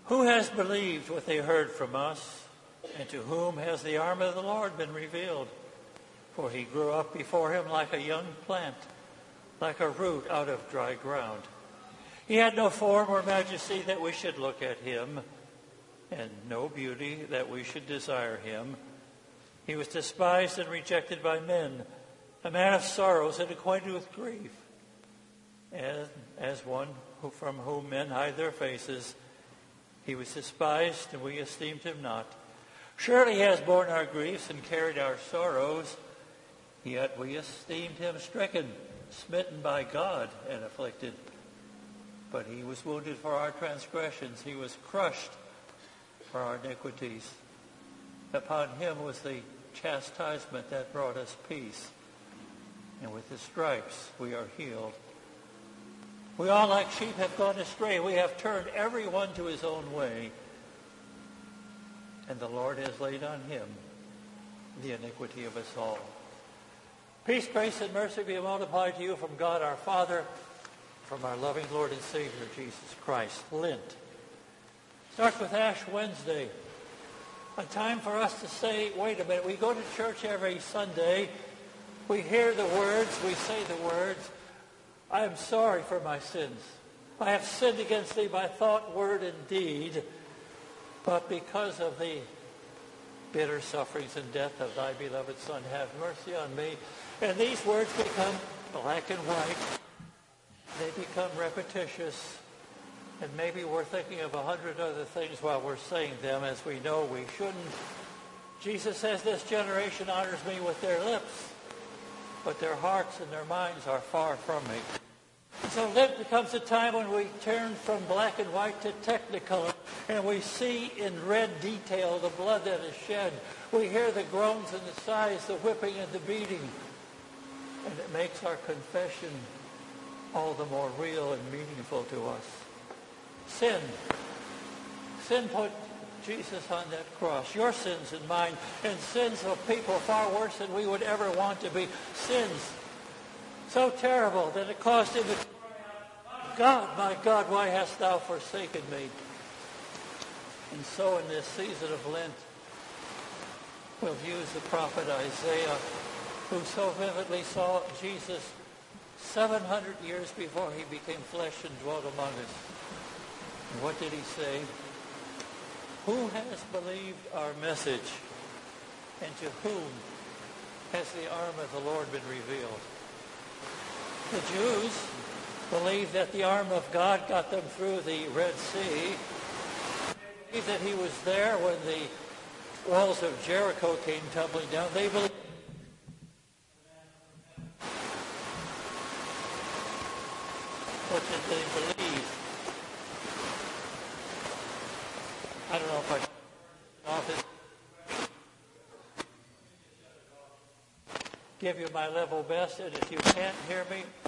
Who has believed what they heard from us, and to whom has the arm of the Lord been revealed? For he grew up before him like a young plant, like a root out of dry ground. He had no form or majesty that we should look at him, and no beauty that we should desire him. He was despised and rejected by men, a man of sorrows and acquainted with grief. And as one from whom men hide their faces, he was despised, and we esteemed him not. Surely he has borne our griefs and carried our sorrows, yet we esteemed him stricken, smitten by God, and afflicted. But he was wounded for our transgressions. He was crushed for our iniquities. Upon him was the chastisement that brought us peace, and with his stripes we are healed. We all like sheep have gone astray. We have turned every one to his own way, and the Lord has laid on him the iniquity of us all. Peace, grace, and mercy be multiplied to you from God our Father, from our loving Lord and Savior, Jesus Christ. Lent starts with Ash Wednesday, a time for us to say, wait a minute, we go to church every Sunday, we hear the words, we say the words, I am sorry for my sins. I have sinned against thee by thought, word, and deed, but because of the bitter sufferings and death of thy beloved Son, have mercy on me. And these words become black and white. They become repetitious. And maybe we're thinking of 100 other things while we're saying them, as we know we shouldn't. Jesus says, this generation honors me with their lips, but their hearts and their minds are far from me. So Lent becomes a time when we turn from black and white to technicolor, and we see in red detail the blood that is shed. We hear the groans and the sighs, the whipping and the beating. And it makes our confession all the more real and meaningful to us. Sin. Sin put Jesus on that cross. Your sins and mine, and sins of people far worse than we would ever want to be. Sins so terrible that it caused him to cry out, my God, why hast thou forsaken me? And so in this season of Lent, we'll use the prophet Isaiah, who so vividly saw Jesus 700 years before he became flesh and dwelt among us. And what did he say? Who has believed our message, and to whom has the arm of the Lord been revealed? The Jews believed that the arm of God got them through the Red Sea. They believed that he was there when the walls of Jericho came tumbling down. They believed. What did they believe? I don't know if I office give you my level best, and if you can't hear me,